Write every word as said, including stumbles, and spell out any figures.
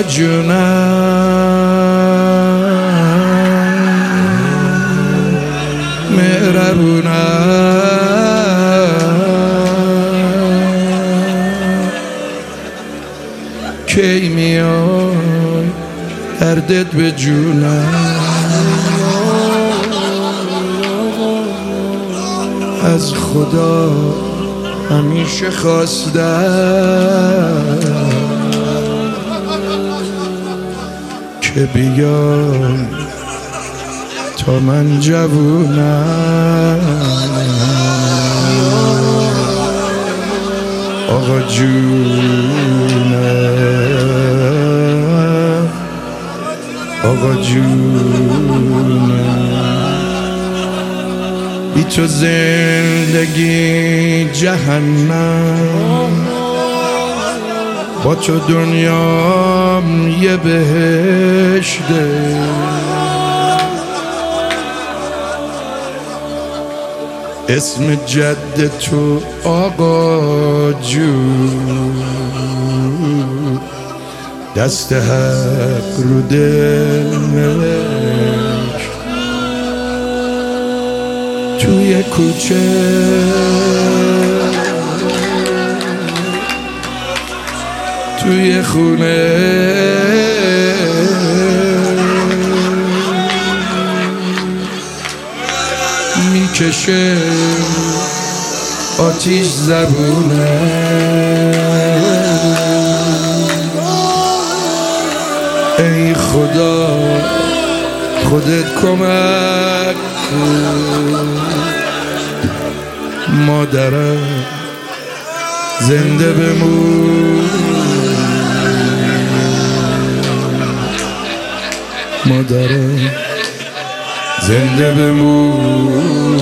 جونم مهربونم کی میای دردت به جونم از خدا همیشه خواستم که بیای تا من جوونم آقا جونم آقا جونم بی تو زندگی جهنم با تو دنیام یه بهشته اسم جد تو آقا جون دست حق رو دل نوشت توی کوچه توی خونه میکشه آتیش زبونه ای خدا خودت کمک کن مادرم زنده بمون مادرم زنده بمون